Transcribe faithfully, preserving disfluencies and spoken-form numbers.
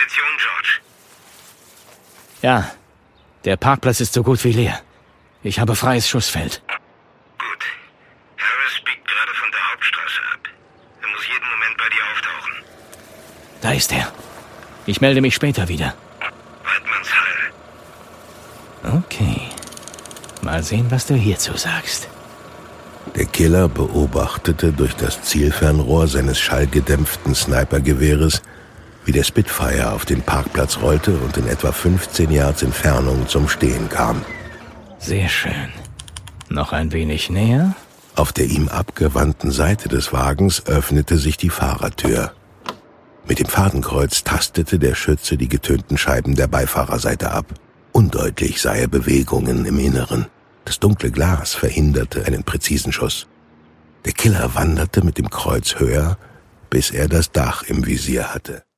Position, George? Ja, der Parkplatz ist so gut wie leer. Ich habe freies Schussfeld. Gut. Harris biegt gerade von der Hauptstraße ab. Er muss jeden Moment bei dir auftauchen. Da ist er. Ich melde mich später wieder. Weidmanns Hall. Okay. Mal sehen, was du hierzu sagst. Der Killer beobachtete durch das Zielfernrohr seines schallgedämpften Snipergewehres, wie der Spitfire auf den Parkplatz rollte und in etwa fünfzehn Yards Entfernung zum Stehen kam. Sehr schön. Noch ein wenig näher. Auf der ihm abgewandten Seite des Wagens öffnete sich die Fahrertür. Mit dem Fadenkreuz tastete der Schütze die getönten Scheiben der Beifahrerseite ab. Undeutlich sah er Bewegungen im Inneren. Das dunkle Glas verhinderte einen präzisen Schuss. Der Killer wanderte mit dem Kreuz höher, bis er das Dach im Visier hatte.